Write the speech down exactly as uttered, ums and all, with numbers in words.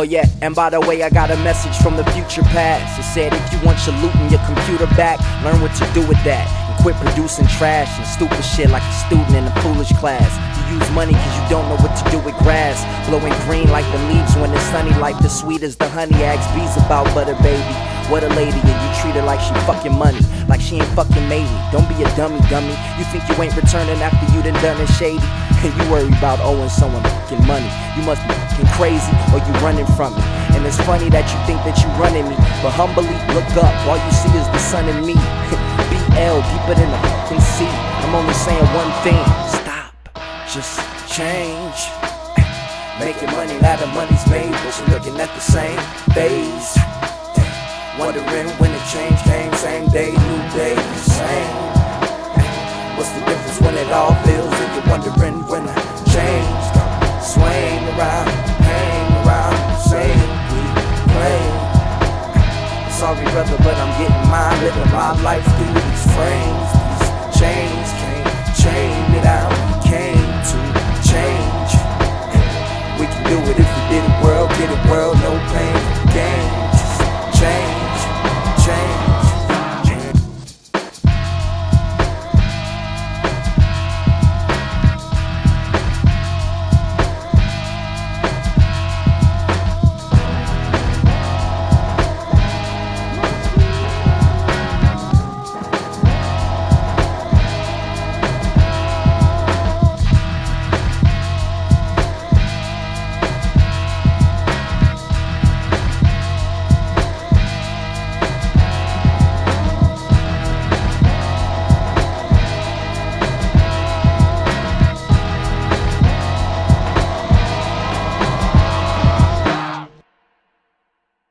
yeah, and by the way, I got a message from the future past. It said if you want your loot and your computer back, learn what to do with that, and quit producing trash and stupid shit like a student in a foolish class. You use money cause you don't know what to do with grass, blowing green like the leaves when it's sunny, life the sweet as the honey. Ask bees about butter, baby. What a lady, and you treat her like she fucking money, like she ain't fucking made me. Don't be a dummy, dummy. You think you ain't returning after you done done it shady, and you worry about owing someone fucking money. You must be fucking crazy, or you running from me. And it's funny that you think that you running me, but humbly look up, all you see is the sun and me. B L, deeper than the fucking sea. I'm only saying one thing, stop, just change. Making money, now the money's made, but you're looking at the same phase. Wondering when the change came, same day, new day, same. What's the difference when it all feels like you're wondering when the change comes? Swing around, hang around, same replay. Sorry brother, but I'm getting mine, living my life through these frames.